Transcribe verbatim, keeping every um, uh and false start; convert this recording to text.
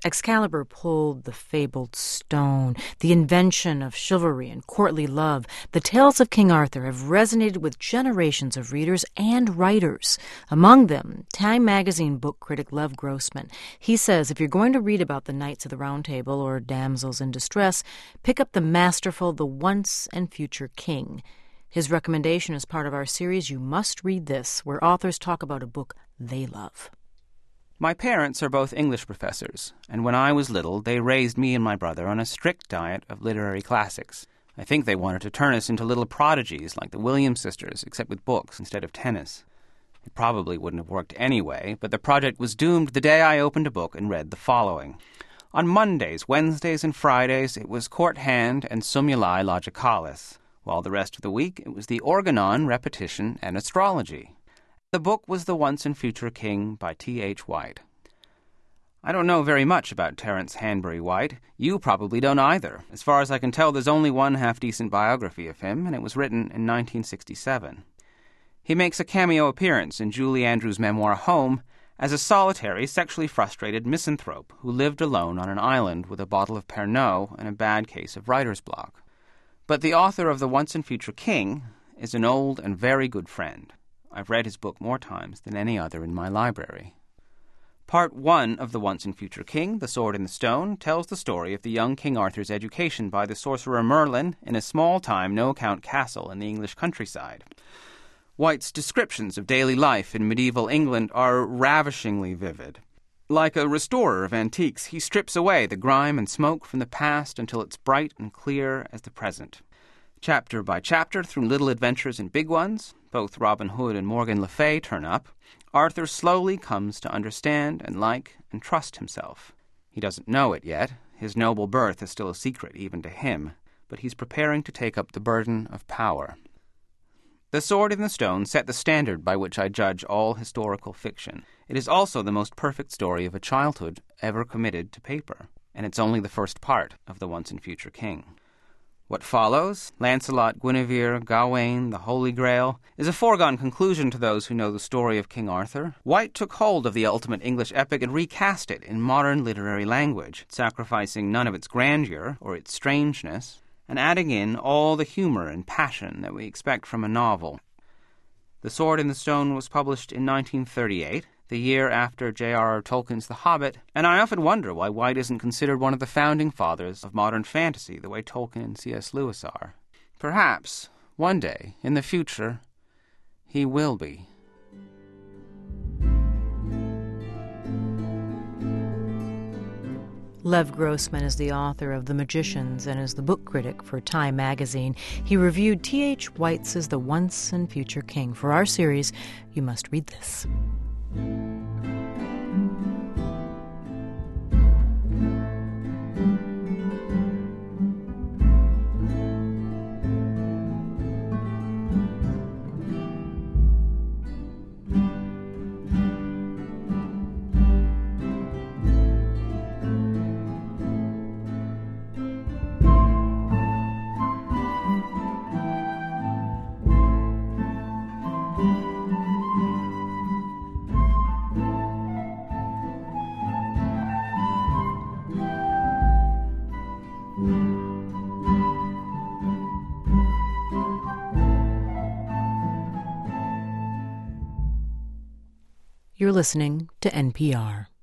Excalibur pulled the fabled stone, the invention of chivalry and courtly love. The tales of King Arthur have resonated with generations of readers and writers. Among them, Time magazine book critic Lev Grossman. He says if you're going to read about the Knights of the Round Table or damsels in distress, pick up the masterful The Once and Future King. His recommendation is part of our series You Must Read This, where authors talk about a book they love. My parents are both English professors, and when I was little, they raised me and my brother on a strict diet of literary classics. I think they wanted to turn us into little prodigies like the Williams sisters, except with books instead of tennis. It probably wouldn't have worked anyway, but the project was doomed the day I opened a book and read the following. On Mondays, Wednesdays, and Fridays, it was Court Hand and Sumulae Logicalis, while the rest of the week it was the Organon, Repetition, and Astrology. The book was The Once and Future King by T H White. I don't know very much about Terence Hanbury White. You probably don't either. As far as I can tell, there's only one half-decent biography of him, and it was written in nineteen sixty-seven. He makes a cameo appearance in Julie Andrews' memoir Home as a solitary, sexually frustrated misanthrope who lived alone on an island with a bottle of Pernod and a bad case of writer's block. But the author of The Once and Future King is an old and very good friend. I've read his book more times than any other in my library. Part one of The Once and Future King, The Sword in the Stone, tells the story of the young King Arthur's education by the sorcerer Merlin in a small-time, no-account castle in the English countryside. White's descriptions of daily life in medieval England are ravishingly vivid. Like a restorer of antiques, he strips away the grime and smoke from the past until it's bright and clear as the present. Chapter by chapter, through little adventures and big ones, both Robin Hood and Morgan Le Fay turn up, Arthur slowly comes to understand and like and trust himself. He doesn't know it yet. His noble birth is still a secret even to him, but he's preparing to take up the burden of power. The Sword in the Stone set the standard by which I judge all historical fiction. It is also the most perfect story of a childhood ever committed to paper, and it's only the first part of The Once and Future King. What follows, Lancelot, Guinevere, Gawain, the Holy Grail, is a foregone conclusion to those who know the story of King Arthur. White took hold of the ultimate English epic and recast it in modern literary language, sacrificing none of its grandeur or its strangeness, and adding in all the humor and passion that we expect from a novel. The Sword in the Stone was published in nineteen thirty-eight, the year after J R R Tolkien's The Hobbit, and I often wonder why White isn't considered one of the founding fathers of modern fantasy the way Tolkien and C S Lewis are. Perhaps, one day, in the future, he will be. Lev Grossman is the author of The Magicians and is the book critic for Time magazine. He reviewed T H White's The Once and Future King. For our series, You Must Read This. You're listening to N P R.